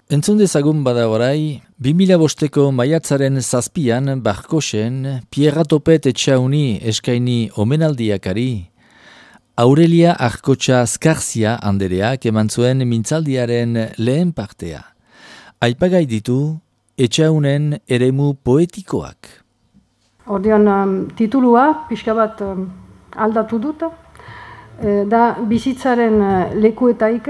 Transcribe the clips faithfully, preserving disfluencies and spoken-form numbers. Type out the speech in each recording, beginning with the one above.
Entzun dezagun bada orai, bi mila bosteko maiatzaren zazpian Barkosen, Pierra Topet etxauni eskaini omenaldiakari, Aurelia Arkotxa Azkarzia andereak eman zuen mintzaldiaren lehen partea. Aipagai ditu etxaunen eremu poetikoak. Ordean um, titulua pixka bat um, aldatu dut, e, da bizitzaren lekuetaik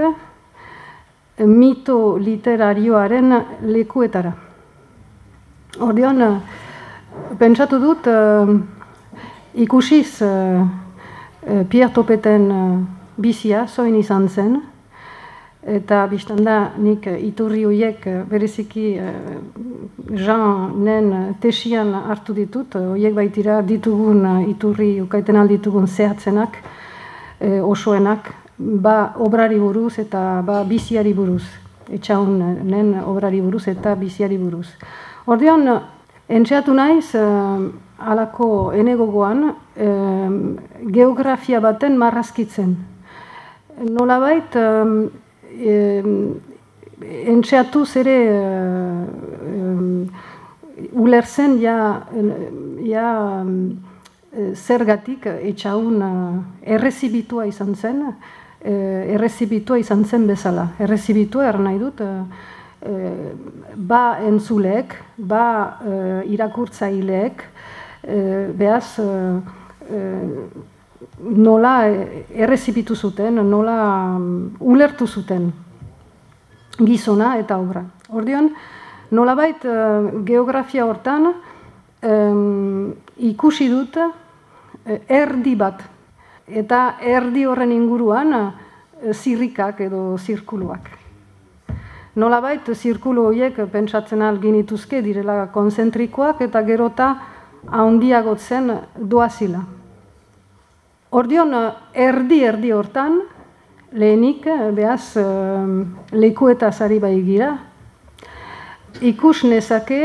mito literarioaren lekuetara. Ordean, pentsatu dut, uh, ikusiz uh, Pierre Topeten uh, bizia, zoin izan zen, eta biztanda nik iturri horiek bereziki uh, Jeanen tesian hartu ditut, horiek baitira ditugun uh, iturri ukaiten alditugun zehatzenak, uh, osoenak, ba obrari buruz eta ba biziari buruz, etxaunen obrari buruz eta biziari buruz. Ordean, entxeatu naiz, uh, alako enegogoan, uh, geografia baten marrazkitzen. Nolabait, um, um, entxeatu zere uh, um, ulerzen ja, ja um, zergatik etxaun uh, errezibitua izan zen, uh, errezibitua izan zen bezala. Errezibitua er nahi dut, uh, uh, ba entzuleek, ba uh, irakurtzaileek, uh, behaz uh, uh, nola errezibitu zuten, nola um, ulertu zuten gizona eta obra. Ordean, nolabait uh, geografia hortan um, ikusi dut erdi bat, eta erdi horren inguruan zirrikak edo zirkuluak. Nolabait, zirkulu horiek pentsatzen alginituzke direla konzentrikoak eta gerota handiagotzen doazila. Ordean, erdi-erdi hortan, lehenik, behaz, lekuetaz ari bai gira, ikus nezake,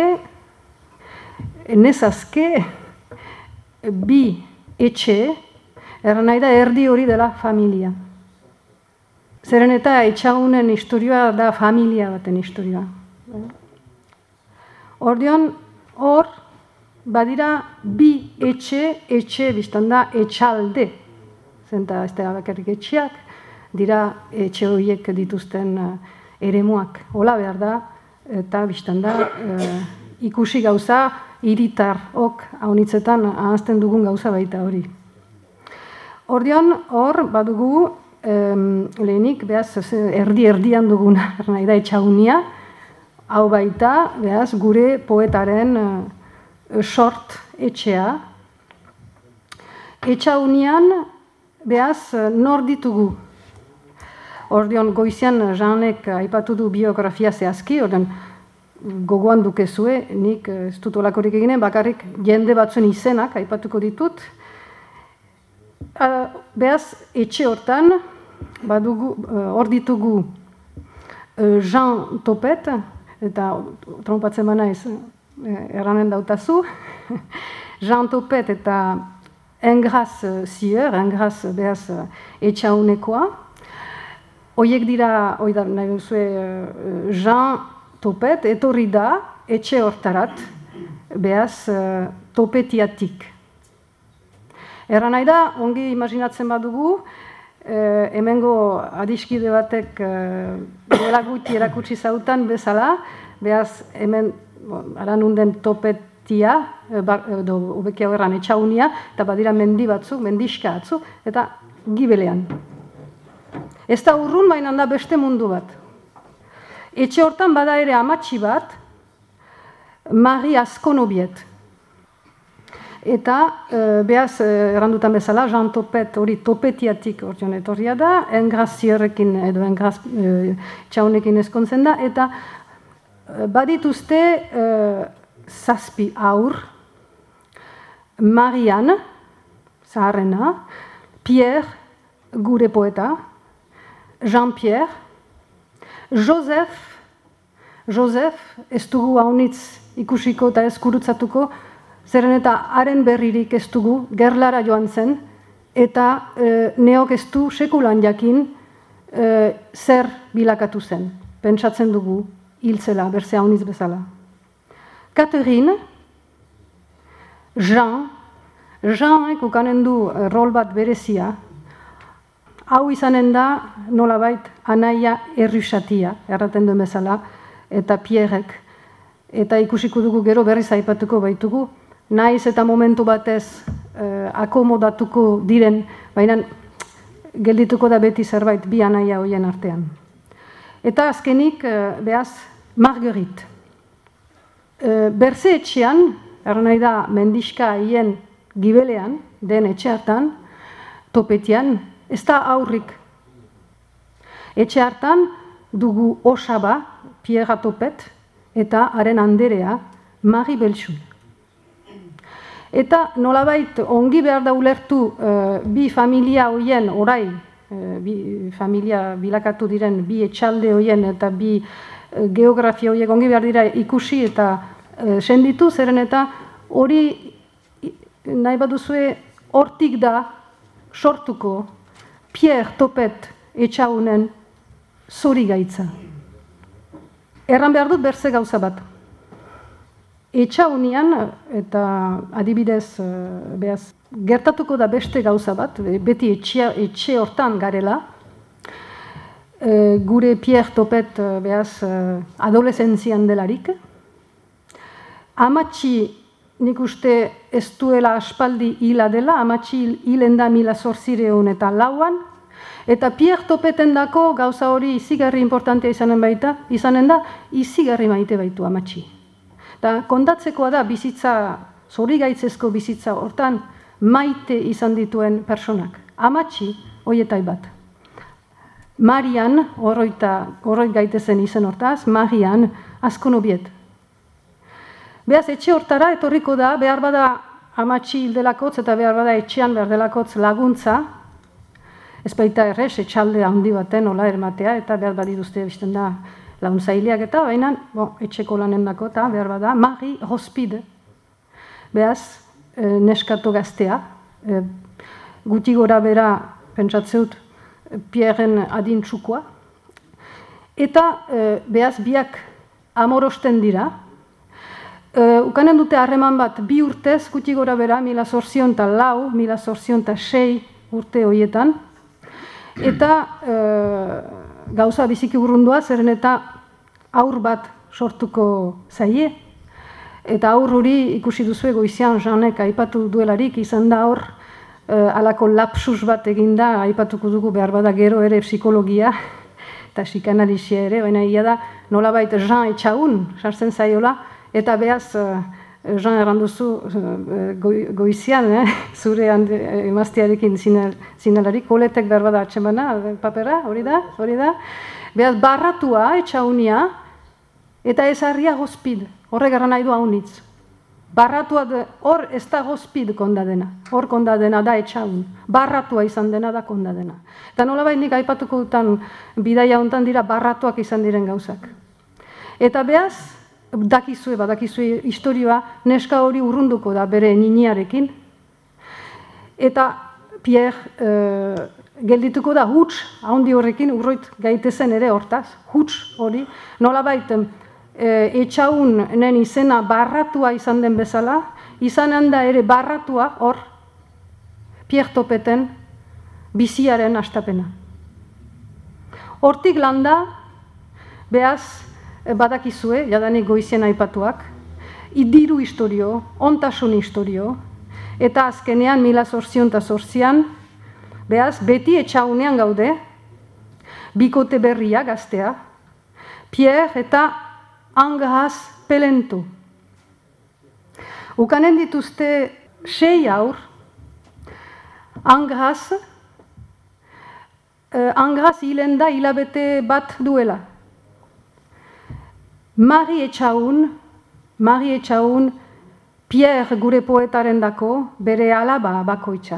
nezazke, bi etxe, erran nahi da erdi hori dela familia. Zeren eta etxaunen historioa da familia baten historioa. Ordean, hor, badira bi etxe, etxe biztan da etxalde. Zenta ez da bakarrik etxeak, dira etxe horiek dituzten uh, eremuak. Hola behar da, eta biztan da uh, ikusi gauza, hiritar ok haunitzetan ahazten dugun gauza baita hori. Ordean, hor, badugu, um, lehenik, behaz, erdi-erdian duguna, nahi da etxaunia, hau baita, behaz, gure poetaren uh, sort etxea. Etxaunian, behaz, nor ditugu. Ordean, goizian, Jeanek aipatu du biografia zehazki, ordean, gogoan dukezue, nik ez dut olakorik eginen, bakarrik jende batzuen izenak aipatuko ditut. Uh, behaz, etxe hortan, badugu, uh, hor ditugu uh, Jean Topet, eta trompatzen bana ez, erranen dautazu, Jean Topet eta Engras Zier, Engras behaz etxaunekoa. Hoiek dira, hoi da, nahi duzue, uh, Jean Topet, etorri da, etxe hortarat, behaz, uh, topetiatik. Erran nahi da, ongi imaginatzen badugu, eh, hemengo adiskide batek eh, duela guti erakutsi zautan bezala, behaz, hemen, bon, aranunden topetia, edo ubeki hau erran etxaunia, eta badira mendi batzuk, mendiska batzuk, eta gibelean. Ez da urrun, baina da beste mundu bat. Etxe hortan bada ere amatxi bat, Marie Azkonobiet. Eta, e, behaz, errandutan bezala, Jean Topet, hori topetiatik ordean etorria da, Engras Zierrekin edo Engras e, txaunekin ezkontzen da, eta e, badituzte e, zazpi aur, Marianne, zaharrena, Pierre, gure poeta, Jean-Pierre, Joseph, Joseph, ez dugu haunitz ikusiko eta ez kurutzatuko, zeren eta haren berririk ez dugu, gerlara joan zen, eta e, neok ez du sekulan jakin e, zer bilakatu zen. Pentsatzen dugu hil zela, berze hauniz bezala. Catherine, Jean, Jeanek ukanen du rol bat berezia, hau izanen da nolabait anaia errusatia, erraten duen bezala, eta Pierrek, eta ikusiko dugu gero berriz aipatuko baitugu, naiz eta momentu batez eh, akomodatuko diren, baina geldituko da beti zerbait bi anaia hoien artean. Eta azkenik, eh, behaz, Marguerite. Eh, berze etxean, erran nahi da mendiska haien gibelean, den etxe hartan, topetian, ez da aurrik. Etxe hartan dugu osaba, Pierre Topet, eta haren anderea, Marie Belchun. Eta nolabait ongi behar da ulertu uh, bi familia hoien orai, uh, bi familia bilakatu diren bi etxalde hoien eta bi uh, geografia horiek ongi behar dira ikusi eta uh, senditu, zeren eta hori nahi baduzue hortik da sortuko Pierre Topet etxaunen zori gaitza. Erran behar dut berze gauza bat. Etxaunian, eta adibidez, behaz, gertatuko da beste gauza bat, beti etxe, etxe hortan garela, e, gure Pierre Topet, behaz, adolescentzian delarik. Amatxi, nik uste ez duela aspaldi hila dela, amatxi hilen da mila zortzireun eta lauan, eta Pierre Topeten dako gauza hori izigarri importantea izanen baita, izanen da, izigarri maite baitu amatxi. Eta kontatzekoa da bizitza, zorigaitzezko bizitza hortan maite izan dituen personak. Amatxi, hoietai bat. Marian, horroit gaitezen izen hortaz, Marian, asko nobiet. Beaz, etxe hortara etorriko da, behar bada amatxi hildelakotz eta behar bada etxean behar delakotz laguntza, ez baita errez, etxalde handi baten, hola ermatea, eta behar badiduzte bizten da, launtzaileak eta, baina, bon, etxeko lanen dako, eta behar bada, Marie Rospide, behaz, e, neskato gaztea, e, guti gora bera, pentsatzeut, Pierren adintxukoa, eta e, behaz, biak amorosten dira, e, ukanen dute harreman bat, bi urtez, guti gora bera, mila zorzion eta lau, mila zorzion eta sei urte horietan, eta e, gauza biziki urrundua, zeren eta aur bat sortuko zaie. Eta aur hori ikusi duzue goizian Janek aipatu duelarik, izan da hor eh, alako lapsus bat eginda, aipatuko dugu behar bada gero ere psikologia eta psikanalizia ere, baina ia da nolabait Jean etxaun sartzen zaiola, eta behaz eh, Jean erranduzu uh, goizian, eh? Zure emaztearekin zinelarik, koletek behar bada atxemana, papera, hori da, hori da. Behaz, barratua, etxaunia, eta ezarria gozpid, horrek erran nahi du haunitz. Barratua, hor ez da gozpid kondadena, hor kondadena da etxaun, barratua izan dena da kondadena. Eta nolabait nik aipatuko dutan bidaia hontan dira barratuak izan diren gauzak. Eta behaz, dakizue, badakizue historioa, neska hori urrunduko da bere niniarekin. Eta Pierre e, geldituko da huts, haundi horrekin, urroit gaitezen ere hortaz, huts hori. Nolabait, e, etxaunen izena barratua izan den bezala, izanen da ere barratua hor, Pierre Topeten biziaren hastapena. Hortik landa, behaz, badakizue, jadanik goizien aipatuak, idiru historio, ontasun historio, eta azkenean mila zorzion eta zorzian, behaz, beti etxaunean gaude, bikote berria gaztea, Pierre eta Angras Pelentu. Ukanen dituzte sei aur, Angras, eh, Angras hilen da hilabete bat duela. Marie etxaun, Marie etxaun, Pierre gure poetaren dako, bere alaba bakoitza.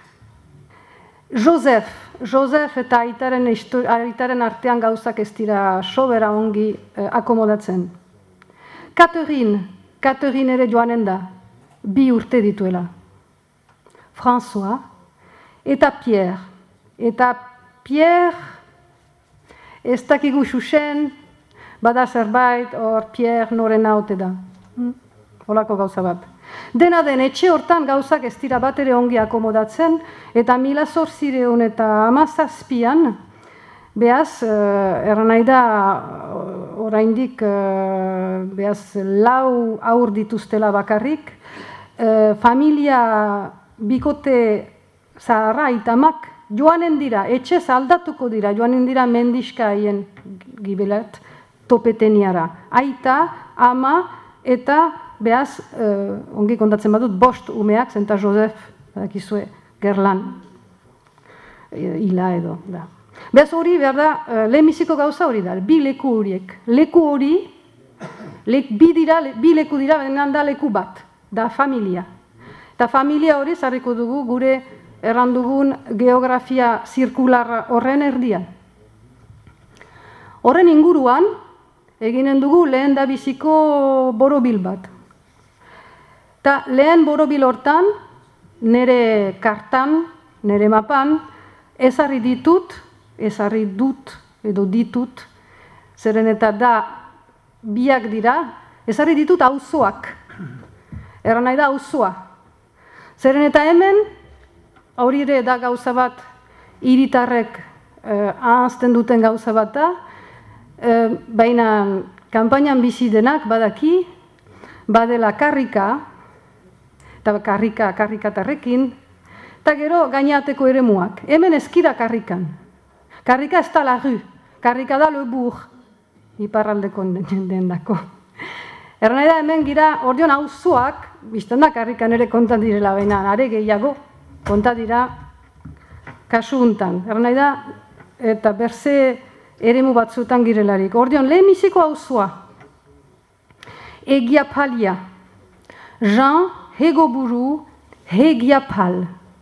Joseph, Joseph eta aitaren, aitaren artean gauzak ez dira sobera ongi eh, akomodatzen. Catherine, Catherine ere joanen da, bi urte dituela. François eta Pierre. Eta Pierre, ez dakigu xuxen, bada zerbait, hor Pierre noren haute da. Hmm? Holako gauza bat. Dena den, etxe hortan gauzak ez dira bat ere ongi akomodatzen, eta mila zortziehun eta hamazazpian, behaz, uh, erran nahi da, oraindik, uh, behaz, lau aur dituztela bakarrik, uh, familia bikote zaharra itamak joanen dira, etxe aldatuko dira, joanen dira mendiska haien gibelat topeteniara. Aita, ama eta behaz, uh, ongi kontatzen badut, bost umeak, zenta Josef, dakizue, gerlan, hila edo, da. Behaz hori, behar da, uh, lehenbiziko gauza hori da, bi leku horiek. Leku hori, lek, bi, dira, bi leku dira, benen da leku bat, da familia. Eta familia hori, zarriko dugu, gure errandugun geografia zirkular horren erdian. Horren inguruan, eginen dugu lehen da biziko borobil bat. Ta lehen borobil hortan, nire kartan, nire mapan, ezarri ditut, ezarri dut edo ditut, zeren eta da biak dira, ezarri ditut auzoak. Erran nahi da auzoa. Zeren eta hemen, hori ere da gauza bat, hiritarrek eh, ahazten duten gauza bat da, eh, baina kanpainan bizi denak badaki, badela karrika, eta karrika, karrikatarrekin, eta gero gainateko eremuak. Hemen ezkira karrikan. Karrika ez da lagu, karrika da lebur, iparraldeko dendako. Erran da hemen gira, ordeon auzoak, biztan da karrikan ere kontan direla baina, are gehiago, konta dira kasu untan. Erran da, eta berze eremu batzuetan girelarik. Ordeon, lehenbiziko auzoa, Egiapalia, Jean Hegoburu Hegiapal.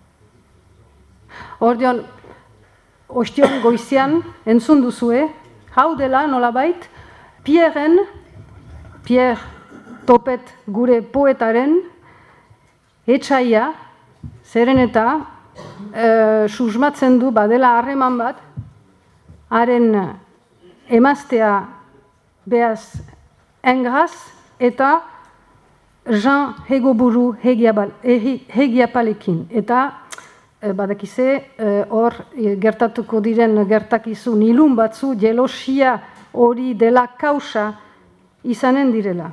Ordeon, ostion goizian, entzun duzue, hau dela nolabait, Pierren, Pierre Topet gure poetaren, etxaia, zeren eta e, susmatzen du badela harreman bat, haren emaztea behaz engraz eta Jean Hegoburu Hegiapalekin. Eta e, badakize hor e, gertatuko diren gertakizun ilun batzu, jelosia hori dela kausa izanen direla.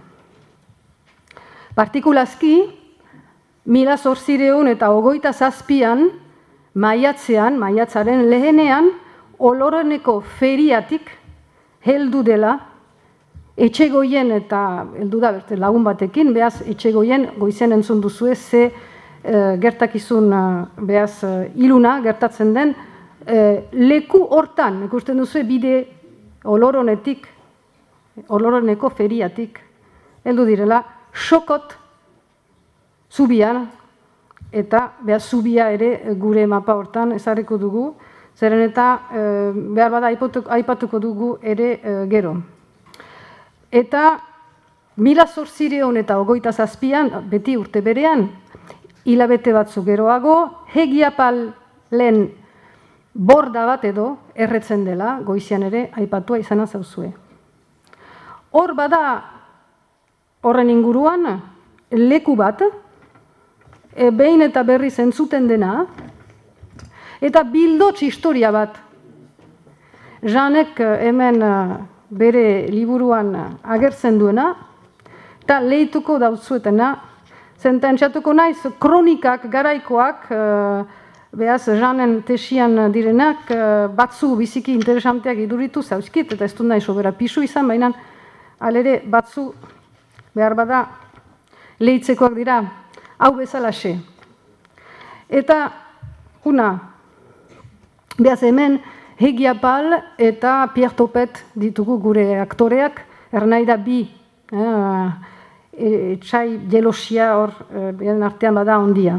Partikulazki, mila zortziehun eta hogeita zazpian, maiatzean, maiatzaren lehenean, Oloroneko feriatik heldu dela, etxegoien eta heldu da berte lagun batekin, behaz etxegoien goizen entzun duzue ze e, gertakizun behaz iluna gertatzen den e, leku hortan, ikusten duzue bide Oloronetik, Oloroneko feriatik heldu direla, Sokot zubian, eta behaz zubia ere gure mapa hortan ezarriko dugu, zeren eta e, behar bada aipatuko dugu ere e, gero. Eta mila zortziehun eta hogeita zazpian, beti urte berean, hilabete batzu geroago, Hegiapalen borda bat edo erretzen dela, goizian ere aipatua izana zauzue. Hor bada horren inguruan leku bat, e, behin eta berriz entzuten dena, eta bildots historia bat. Janek hemen bere liburuan agertzen duena, eta lehituko dautzuetena, zententxatuko naiz kronikak, garaikoak, behaz Janen tesian direnak, batzu biziki interesanteak iduritu zauzkit, eta ez du nahi sobera pisu izan, baina alere batzu behar bada lehitzekoak dira, hau bezalaxe. Eta, una, behaz hemen, Hegiapal eta Pierre Topet ditugu gure aktoreak, ernai da bi, etxai jelosia hor, behen artean bada ondia.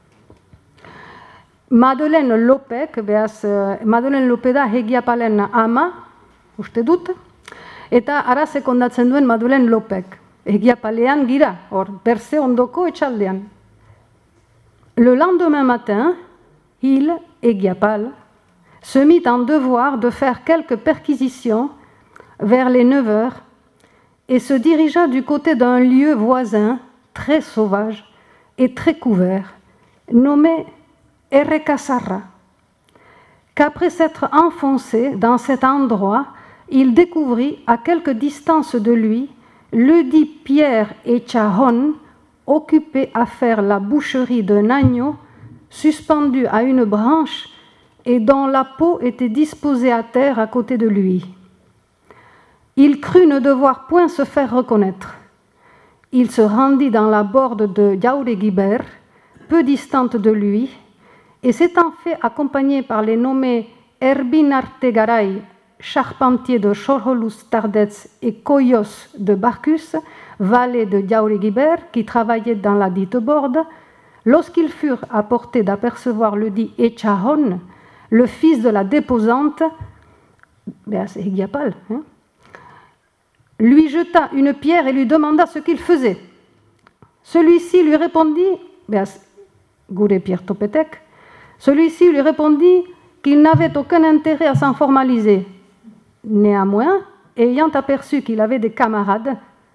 Madeleine Lopek, behaz, Madeleine Lope da Hegiapalen ama, uste dut, eta ara sekondatzen duen Madeleine Lopek. Hegiapalean gira, hor, berze ondoko etxaldean. Le lendemain matin, il, Hegiapal, se mit en devoir de faire quelques perquisitions vers les neuf heures et se dirigea du côté d'un lieu voisin, très sauvage et très couvert, nommé Errekasarra, qu'après s'être enfoncé dans cet endroit, il découvrit à quelque distance de lui le dit Pierre et Chahon, occupés à faire la boucherie d'un agneau suspendu à une branche et dont la peau était disposée à terre à côté de lui. Il crut ne devoir point se faire reconnaître. Il se rendit dans la borde de Jauregiber, peu distante de lui, et s'étant fait accompagner par les nommés Erbin Artegaray, charpentier de Chorholus Tardets, et Koyos de Barcus, valet de Jauregiber, qui travaillait dans la dite borde, lorsqu'ils furent à portée d'apercevoir le dit Echahon, le fils de la déposante, ben c'est Hegiapal, hein, lui jeta une pierre et lui demanda ce qu'il faisait. Celui-ci lui répondit, ben, Gure Pierre Topetek, celui-ci lui répondit qu'il n'avait aucun intérêt à s'en formaliser. Néanmoins, ayant aperçu qu'il avait des camarades,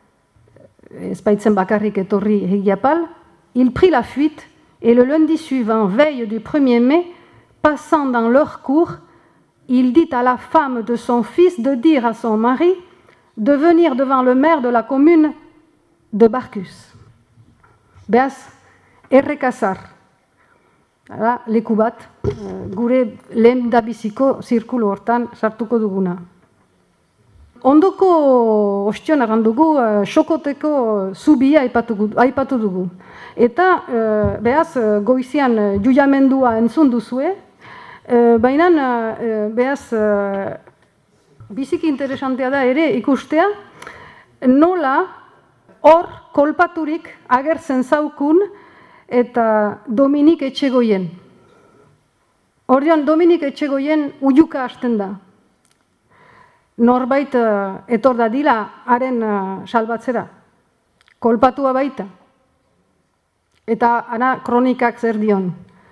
il prit la fuite et le lundi suivant, veille du premier mai, passant dans leur cour, il dit à la femme de son fils de dire à son mari de venir devant le maire de la commune de Barcus. Beaz, Errekasar. Hala, leku bat, gure lehen dabiziko zirkulu hortan sartuko duguna. Ondoko ostion erran dugu, Sokoteko zubia aipatu dugu. Eta, behaz, goizian juiamendua entzun duzue, baina, behaz, biziki interesantea da ere ikustea, nola hor kolpaturik agertzen zaukun eta Dominik Etxegoien. Orduan, Dominik Etxegoien uiuka hasten da. Norbait etor dadila haren salbatzera. Kolpatua baita. Eta ana kronikak zer dion.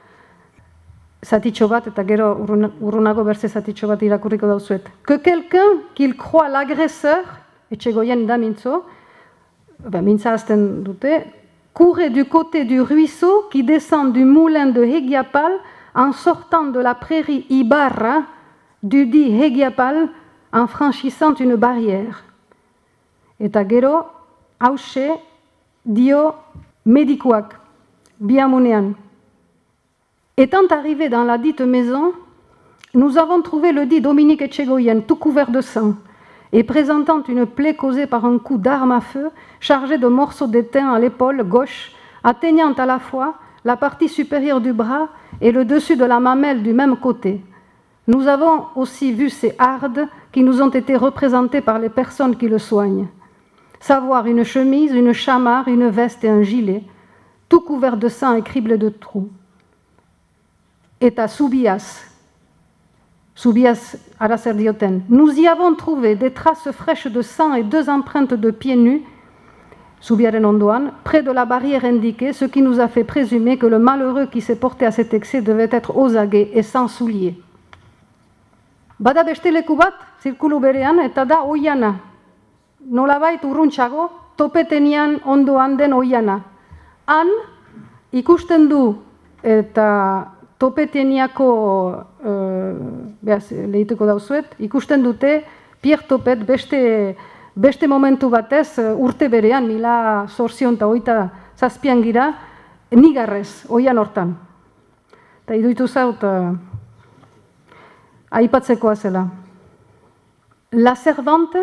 Zatitxo bat, eta gero urrunago berze zatitxo bat irakurriko dauzuet. Que quelqu'un qu'il croit l'agresseur, Etxegoien da mintzo, mintza azten dute, courait du côté du ruisseau qui descend du moulin de Hegiapal en sortant de la prairie Ibarra du dit Hegiapal en franchissant une barrière. Eta gero, hause dio medikuak, biamunean. Étant arrivé dans la dite maison, nous avons trouvé le dit Dominique Etxegoien tout couvert de sang et présentant une plaie causée par un coup d'arme à feu chargé de morceaux d'étain à l'épaule gauche, atteignant à la fois la partie supérieure du bras et le dessus de la mamelle du même côté. Nous avons aussi vu ces hardes qui nous ont été représentées par les personnes qui le soignent, savoir une chemise, une chamarre, une veste et un gilet, tout couvert de sang et criblé de trous. Et à Soubias, Soubias Araserdioten, nous y avons trouvé des traces fraîches de sang et deux empreintes de pieds nus, Soubiaren ondoan, près de la barrière indiquée, ce qui nous a fait présumer que le malheureux qui s'est porté à cet excès devait être aux aguets et sans souliers. Bada beste leku bat, zirkulu berean, eta da oiana. Nolabait urruntxago, topetenian ondoan den oiana. Han, ikusten du, eta topeteniako, uh, behaz, lehituko dauzuet, ikusten dute, Pierre Topet beste, beste momentu batez, urte berean, mila zorzion eta oita zazpian gira, nigarrez, oian hortan. Eta iduitu zaut, uh, aipatzekoa zela. La servante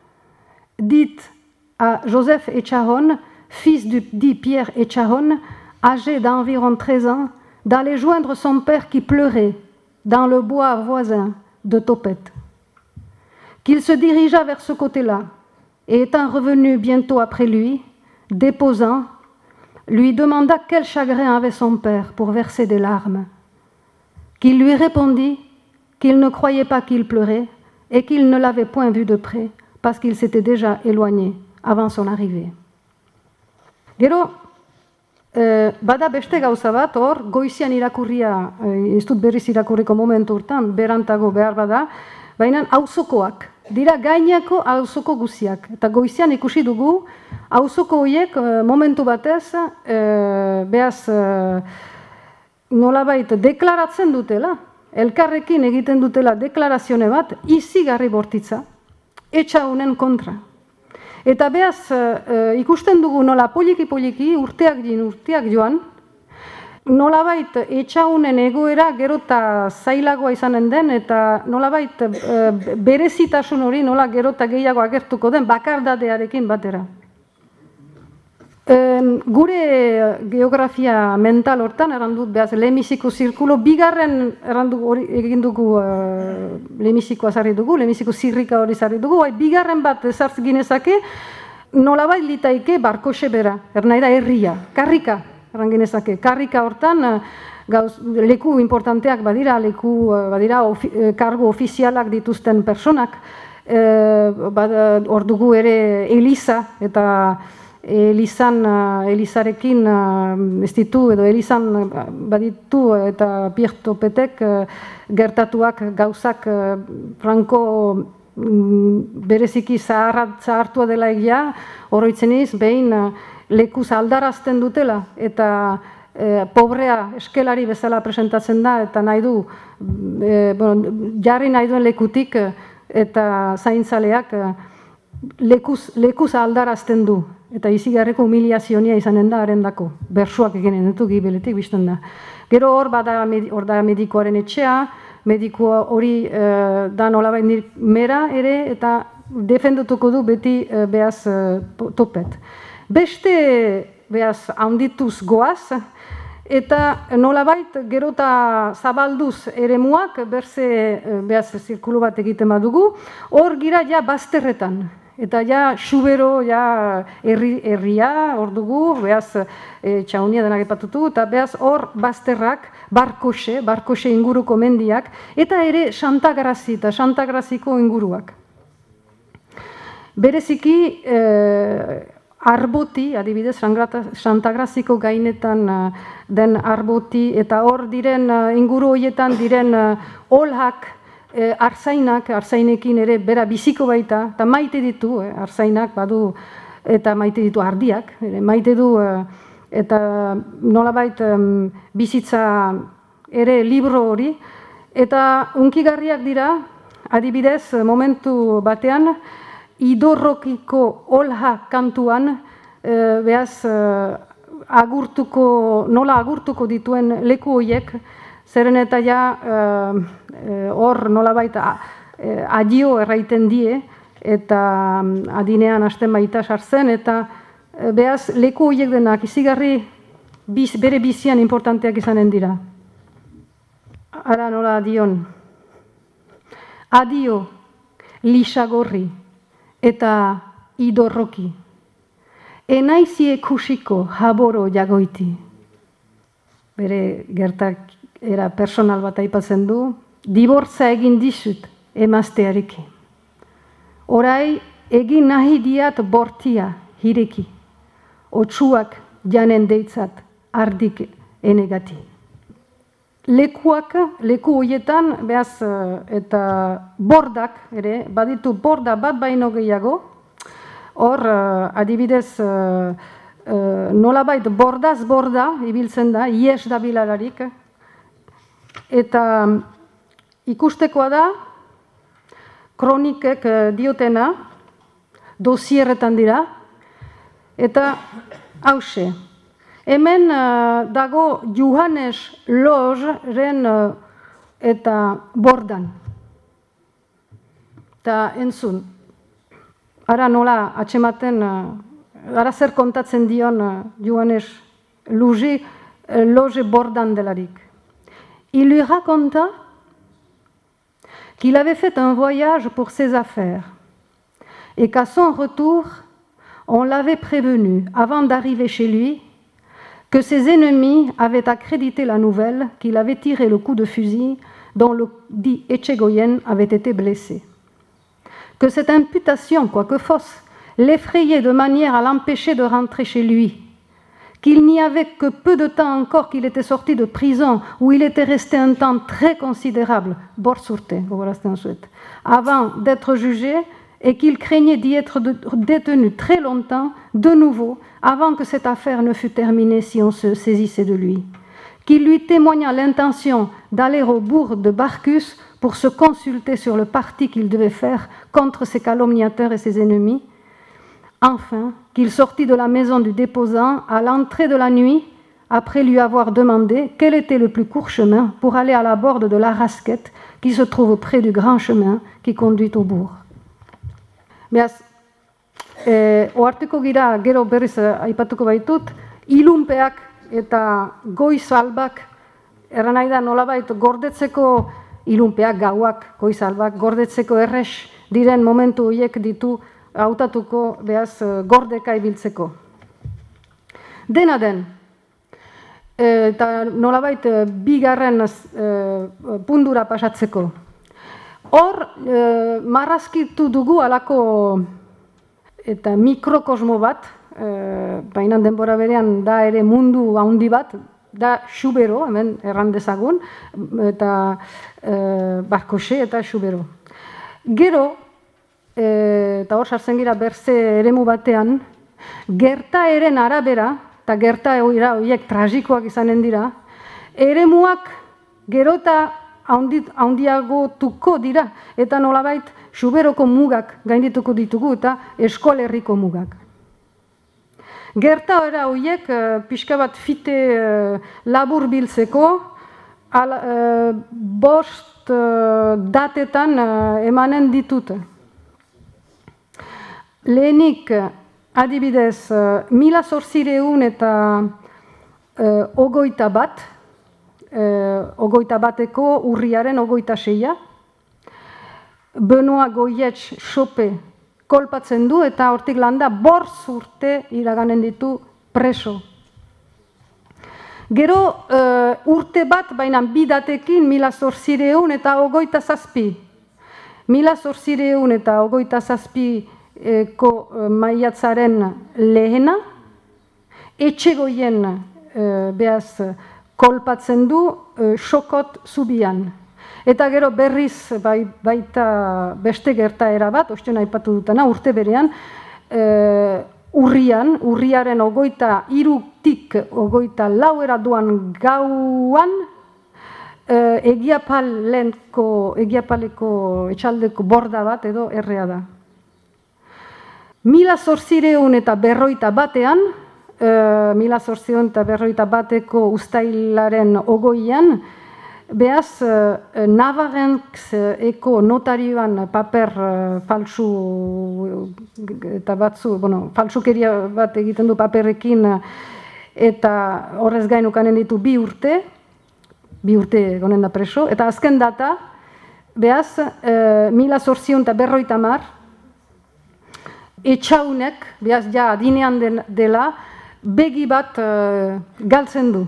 dit à Joseph Echahon, fils du dit Pierre Echahon, âgé d'environ treize ans, d'aller joindre son père qui pleurait dans le bois voisin de Topet. Qu'il se dirigea vers ce côté-là et étant revenu bientôt après lui, déposant, lui demanda quel chagrin avait son père pour verser des larmes. Qu'il lui répondit qu'il ne croyait pas qu'il pleurait et qu'il ne l'avait point vu de près parce qu'il s'était déjà éloigné avant son arrivée. Gero, eh, bada beste gauza bat, hor, goizian irakurria, eh, ez dut berriz irakurriko momentu urtan, berantago behar bada, baina auzokoak. Dira gainako auzoko guziak. Eta goizian ikusi dugu, auzoko horiek momentu batez, e, behaz e, nolabait deklaratzen dutela, elkarrekin egiten dutela deklarazione bat, izigarri bortitza, etxaunen kontra. Eta behaz e, ikusten dugu nola poliki-poliki, urteak din urteak joan, nolabait etxaunen egoera gero eta zailagoa izanen den, eta nolabait e, berezitasun hori nola gero eta gehiago agertuko den bakardadearekin batera. E, gure geografia mental hortan, errandut behaz, lehenbiziko zirkulo, bigarren errandu hori egin dugu e, lehenbizikoa zarri dugu, lehenbiziko zirrika hori zarri dugu, bai, bigarren bat ezartz ginezake, nolabait litaike barkoxe bera, ernai da herria, karrika. Genezake. Karrika hortan gauz, leku importanteak badira, leku badira ofi, kargo ofizialak dituzten personak, e, bad, hor dugu ere Eliza, eta Elizan, Elizarekin ez ditu, edo Elizan baditu, eta Pierre Topetek gertatuak gauzak franko bereziki zahartua dela egia, oroitzen iz, behin lekuz aldarazten dutela, eta e, pobrea eskelari bezala presentatzen da, eta nahi du, e, bueno, jarri nahi duen lekutik, eta zaintzaleak lekuz, lekuz aldarazten du, eta izigarreko humiliazionia izanen da arendako, bersuak eginen ditu gibeletik bizten da. Gero hor bada hor da medikoaren etxea, medikoa hori e, da nolabait mera ere, eta defendutuko du beti e, behaz e, Topet. Beste, behaz, handituz goaz, eta nolabait gero eta zabalduz eremuak, berze, behaz, zirkulu bat egiten badugu, hor gira ja bazterretan. Eta ja, xubero, ja, herri, herria, hor dugu, behaz, e, txaunia denak epatutu, eta behaz, hor bazterrak, barkoxe, barkoxe inguruko mendiak, eta ere Santagrazi eta Santagraziko inguruak. Bereziki, e, Arboti, adibidez, Santagraziko gainetan den arboti, eta hor diren inguru horietan diren olhak, arzainak, arzainekin ere bera biziko baita, eta maite ditu, arzainak badu, eta maite ditu ardiak, maite du, eta nolabait bizitza ere libro hori, eta unkigarriak dira, adibidez, momentu batean, Idorrokiko olha kantuan, e, behaz, e, agurtuko, nola agurtuko dituen leku horiek, zeren eta ja hor e, nola baita e, adio erraiten die, eta adinean hasten baita sartzen, eta e, behaz, leku horiek denak izigarri biz, bere bizian importanteak izanen dira. Ara nola dion. Adio, Lisagorri. Eta idorroki. Enaizie kusiko jaboro jagoiti. Bere gertak era personal bat aipatzen du, dibortza egin dizut emaztearekin. Orai egin nahi diat bortia hireki. Otsuak janen deitzat ardik enegati. Lekuak, leku horietan, behaz, eta bordak, ere, baditu borda bat baino gehiago, hor, adibidez, nolabait bordaz borda, ibiltzen da, ies da bilararik, eta ikustekoa da, kronikek diotena, dosierretan dira, eta hause, hemen uh, dago Johannes Lozren uh, eta bordan. Eta entzun, ara nola atxematen, uh, ara zer kontatzen dion uh, Johannes Loze, uh, Loze bordan delarik. Il lui raconta qu'il avait fait un voyage pour ses affaires et qu'à son retour, on l'avait prévenu avant d'arriver chez lui que ses ennemis avaient accrédité la nouvelle qu'il avait tiré le coup de fusil dont le dit Etchegoyen avait été blessé. Que cette imputation, quoique fausse, l'effrayait de manière à l'empêcher de rentrer chez lui, qu'il n'y avait que peu de temps encore qu'il était sorti de prison, où il était resté un temps très considérable, avant d'être jugé, et qu'il craignait d'y être détenu très longtemps, de nouveau, avant que cette affaire ne fût terminée si on se saisissait de lui. Qu'il lui témoigna l'intention d'aller au bourg de Barcus pour se consulter sur le parti qu'il devait faire contre ses calomniateurs et ses ennemis. Enfin, qu'il sortit de la maison du déposant à l'entrée de la nuit, après lui avoir demandé quel était le plus court chemin pour aller à la borde de la Rasquette qui se trouve près du grand chemin qui conduit au bourg. Beaz, e, oartuko gira, gero berriz aipatuko baitut, ilunpeak eta goiz albak, erran nahi da nolabait gordetzeko ilunpeak, gauak, goiz albak, gordetzeko errex diren momentu horiek ditu hautatuko, beaz, gordeka ibiltzeko. Dena den, eta nolabait bigarren pundura pasatzeko. Hor, e, marrazkitu dugu alako eta mikrokosmo bat, e, baina denbora berean da ere mundu handi bat, da Xubero, hemen erran dezagun, eta e, Barkoxe eta Xubero. Gero, e, eta hor sartzen gira berze eremu batean, gertaeren arabera, eta gerta horiek tragikoak izanen dira, eremuak gero eta handiagotuko dira, eta nolabait Xuberoko mugak gaindituko ditugu eta eskolerriko mugak. Gertaera horiek pixka bat fite labur biltzeko, bost datetan emanen ditut. Lehenik, adibidez, mila zortzireun eta ogoita bat, ogoita bateko urriaren ogoita seia. Benoa Goietx sope kolpatzen du eta hortik landa bortz urte iraganen ditu preso. Gero urte bat, baina bidatekin mila zortzireun eta ogoita zazpi. Mila zortzireun eta ogoita zazpiko maiatzaren lehena, Etxegoien behaz kolpatzen du Sokot zubian. Eta gero berriz bai, baita beste gertaera bat, ostena aipatu dutena, urte berean, e, urrian, urriaren ogoita irutik ogoita lauera duan gauan, e, egiapalenko, egiapaleko etxaldeko borda bat edo errea da. Mila zortzireun eta berroita batean, Uh, mila zortzion eta berroita bateko uztailaren ogoian, behaz, uh, Navarrentzeko notarioan paper uh, falsu eta batzu, bueno, falsukeria bat egiten du paperrekin uh, eta horrez gain ukanen ditu bi urte, bi urte gonen da preso, eta azken data, behaz, uh, mila zortzion eta berroita mar, etxaunek, behaz, ja, adinean dela, begi bat uh, galtzen du.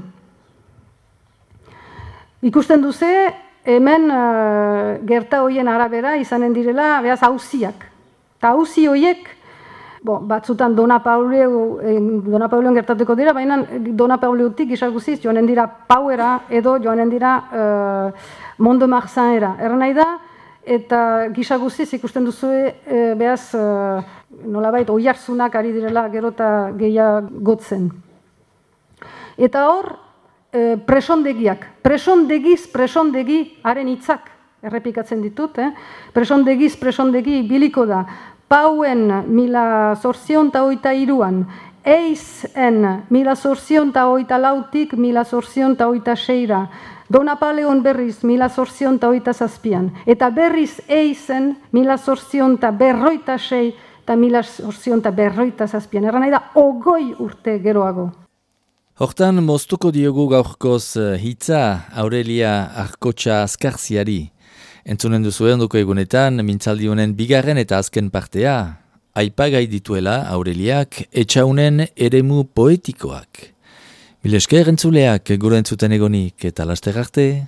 Ikusten duze, hemen uh, gerta horien arabera izanen direla, behaz, auziak. Eta auzi horiek, bon, batzutan Dona Pauleu, eh, Dona Pauleon gertatuko dira, baina Dona Pauleutik gisaguziz joanen dira Pauera edo joanen dira uh, Mont-de-Marsanera. Erra nahi da, eta gisaguziz ikusten duzue, e, behaz, e, nolabait, oiarzunak ari direla gero eta gehiagotzen. Eta hor, e, presondegiak. Presondegiz, presondegi haren hitzak errepikatzen ditut. Eh? Presondegiz, presondegi biliko da. Pauen mila zortzion eta oita iruan. Eizen mila zortzion eta oita lautik mila zortzion eta oita seira. Dona Paleon berriz mila zortzion eta oita zazpian. Eta berriz eizen mila zortzion eta berroita sei eta mila zortzion eta berroita zazpian. Erra nahi da, ogoi urte geroago. Hortan, moztuko diogu gaurkoz hitza Aurelia Arkotxa Azkarziari. Entzunen duzu onduko egunetan, mintzaldi honen bigarren eta azken partea. Aipagai dituela Aureliak etxaunen eremu poetikoak. Mil esker entzuleak gure entzuten egonik eta laster arte.